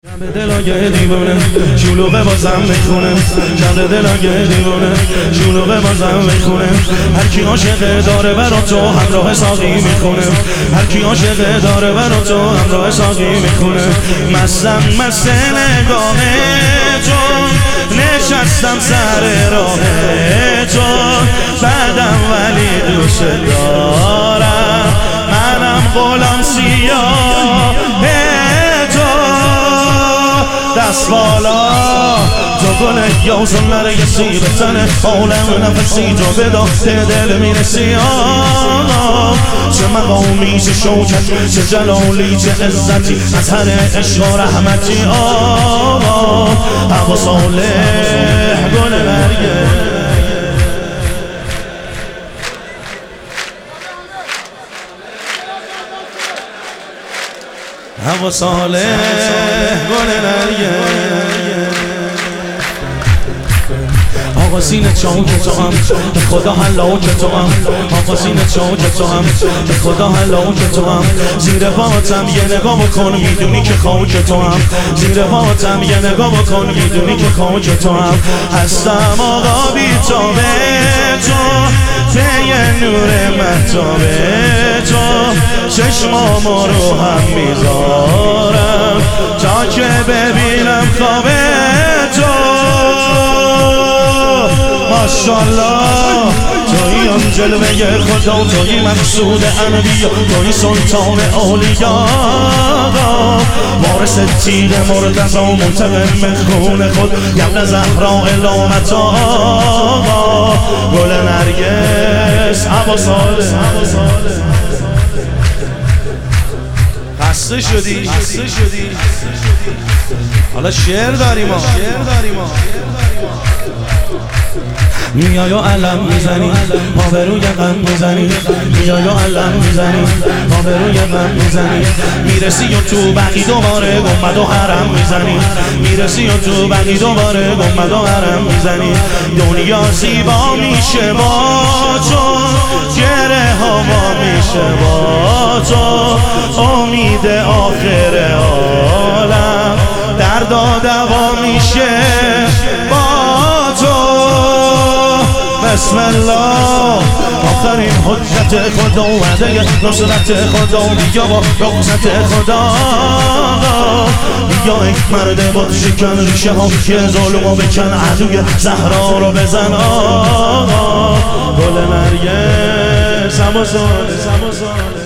شب دلای دیوونه شلوغه بازم میخونه، شب دلای دیوونه شلوغه بازم میخونه. هر کی عاشق داره برا تو همراه ساقی میخونه، هر کی عاشق داره برا تو همراه ساقی میخونه. مستم مست نگاه تو، نشستم سر راه تو، بعدم ولی دوست دارم، منم غلام سیاه دست بالا تو گل یوزن نرگسی بزنه عالم نفسی تو بدا دل میرسی. چه مقامی چه شوکت چه جلالی چه عزتی از هر عشق و رحمتی. هوا صالح گل نرگس هوا صالح گل نرگس. آقا سینه چاک تو هم به خدا هلاک تو هم، آقا سینه چاک تو هم به خدا هلاک تو هم. زیر پاتم یه نگاه بکن میدونی که خاک تو هم، زیر پاتم یه نگاه بکن میدونی که خاک تو هم. هستم آقا بی تو به تو، پی نور مهتاب تو، چشمامو رو هم میذارم تا که ببینم خواب تو. ماشالله توی آن جلوه خدا، توی مقصود انبیا، توی سلطان اولیا، وارث تیغ مرتضی منتقم خون خود، یبن زهرا علامتا گل نرگس. هوا صالح خسته شدی حالا شعر داریم ما میای و علم میزنی ما به روی غم میزنی، میای و علم میزنی ما به روی غم میزنی. میرسی و تو بقی دوباره گنبد و حرم میزنی، میرسی و تو بقی دوباره گنبد و حرم میزنی. دنیا زیبا میشه با تو، گره هوا میشه با تو، امید آخر عالم درد و دوا میشه با تو. بسم الله آخرین حجت خدا، وعده نصرت خدا، بیا با رخصت خدا. بیا یک مرد بود شکن ریشه ها که ظلمو بکن، عدوی زهرا رو بزن. گل نرگس هوا صالح